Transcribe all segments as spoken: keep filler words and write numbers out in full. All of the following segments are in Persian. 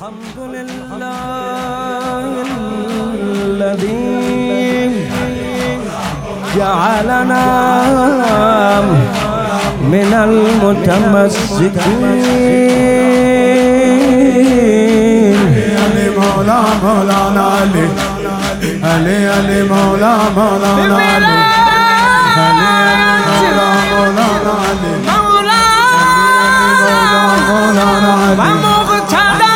الحمد لله الذي جعلنا من المتمسكين. علي مولا مولانا علي علي علي مولا مولانا علي علي مولا مولانا علي مولانا علي ومقتدى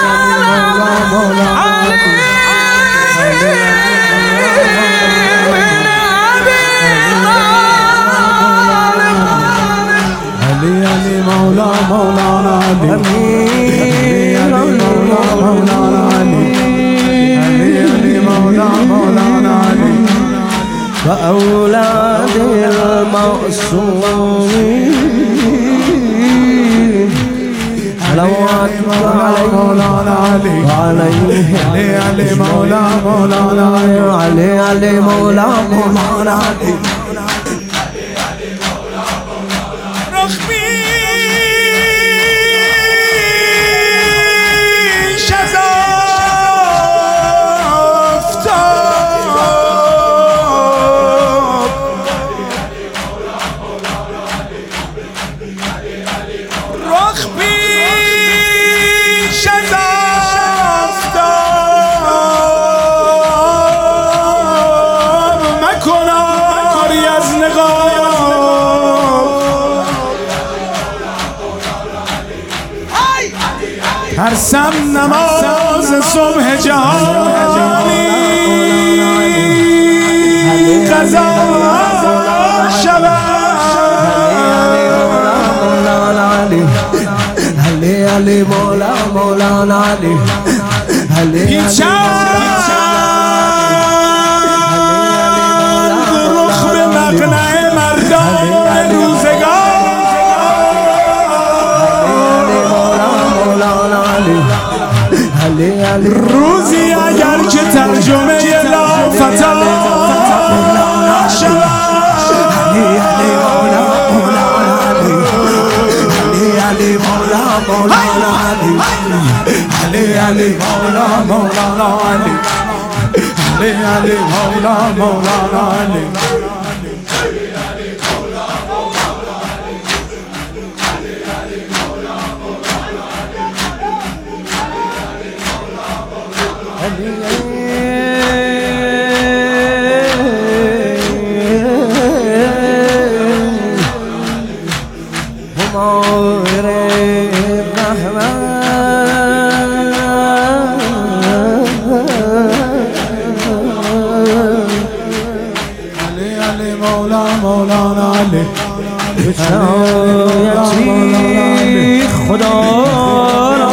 علي علي مولا مولانا علي علي مولا مولانا علي علي مولا مولانا علي وأولاد المعصومين صلوات مولانا علي عليه علي علي مولا مولانا علي علي مولا مولانا علي ترسم نماز صبح جهانی قضا شود. علی علی مولا مولانا علی علی رخ به مقنع مردان روزگار روزی اگر که ترجمه لافتا شود. علی مولا مولانا علی علی علی مولا مولانا علی علی علی مولا مولانا علی مولانا علی شایتی خدا را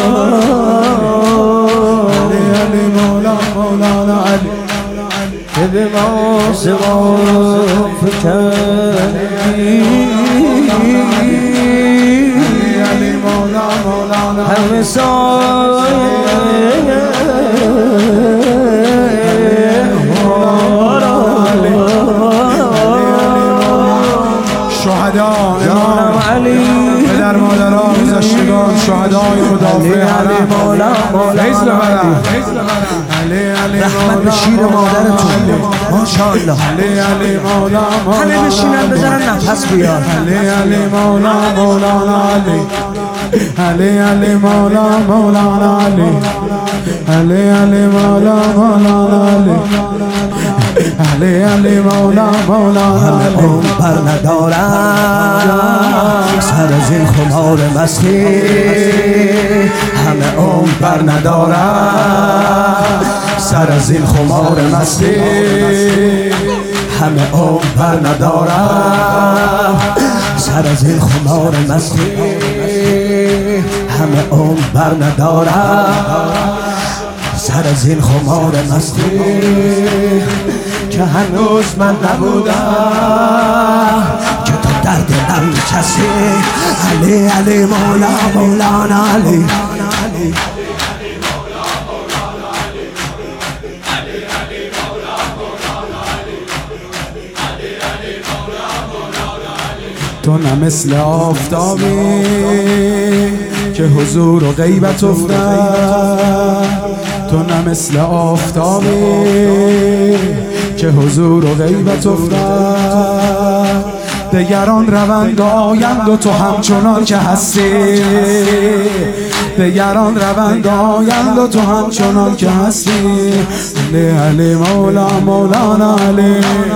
علی علی مولا مولانا علی که به ما سوا فکندی علی مولا مولانا همه سایه امام علی پدر مادران گذشتگان شهدای مدافع حرم فیض ببرن علی علی رحمت به شیر مادرتون ماشاءالله. علی علی مولا همه بشینن بزنن نفس بیار. علی علی مولا مولانا علی علی علی مولا مولانا علی علی علی مولا مولانا علی علی علی مولا مولانا همه اون پر ندارن سر از این خمار مستی، همه اون پر ندارن سر از این خمار مستی، همه اون پر ندارن سر از این خمار مستی، همه اون پر ندارن سر از این خمار مستی که هنوز من نبودم که تو در دلم نشستی. علی علی مولا مولانا علی تو نه مثل آفتابی که حضور و غیبت افتد، تو نه مثل آفتابی که حضور و غیبت افتد. دگران روند و آیند و تو همچنان که هستی، دگران روند و آیند و تو همچنان که هستی. علی علی مولا مولانا علی.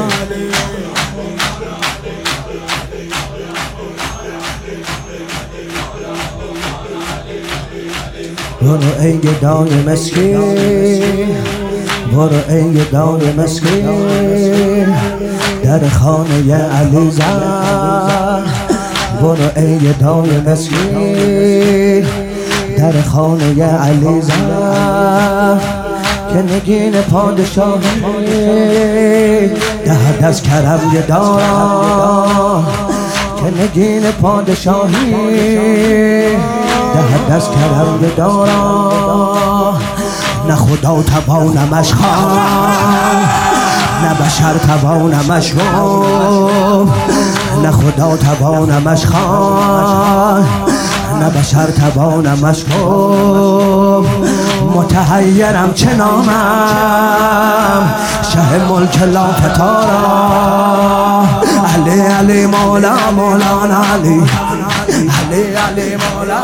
برو ای گدای مسکین، برو ای گدای مسکین، در خانه علی زر. برو ای گدای مسکین، در خانه علی زر، که نگین پادشاهی دهد از کرم گدارا، که نگین پادشاهی دهد از کرم گدارا. نه خدا توانمش خواند، نه بشر توانمش گفت، نه خدا توانمش خواند، نه بشر توانمش گفت. متحیرم چه نامم، شه ملک لافتارا. علی علی مولا مولانا علی، علی علی مولا.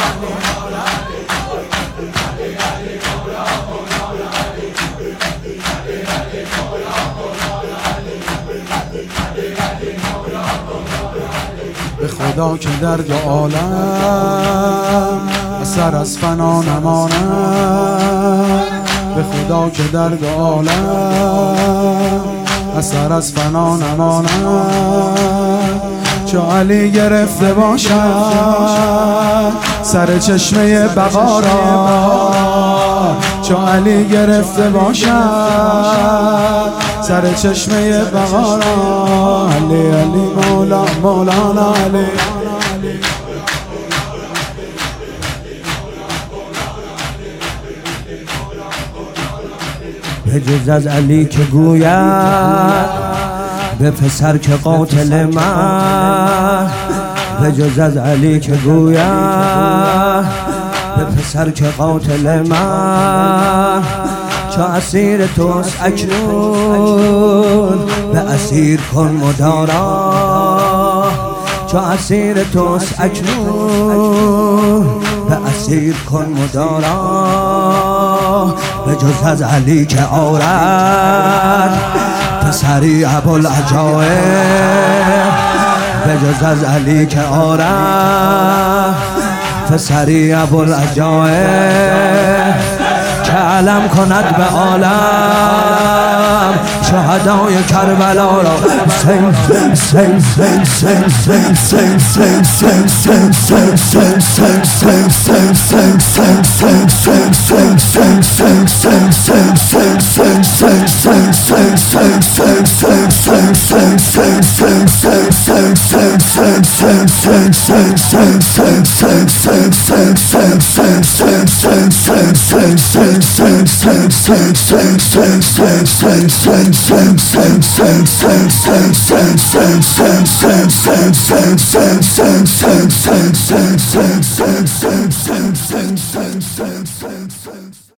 به خدا که درد عالم اثر از فنا نماند، به خدا که درد عالم اثر از فنا نماند. چو علی گرفته باشد سر چشمه بقا را، چو علی گرفته باشد سر چشمه بقا را. علی علی مولا مولانا علی. به جز از علی که گوید به پسر که قاتل من، به جز از علی که گوید به پسر که قاتل من. چو اسیر توست اکنون به اسیر کن مدارا، چو اسیر توست اکنون به اسیر کن مدارا. به جز از علی که آرد پسری ابوالعجایب، به جز از علی که آرد پسری ابوالعجایب، که علم کند به عالم شهدای کربلا را. حسین حسین حسین حسین حسین حسین Sen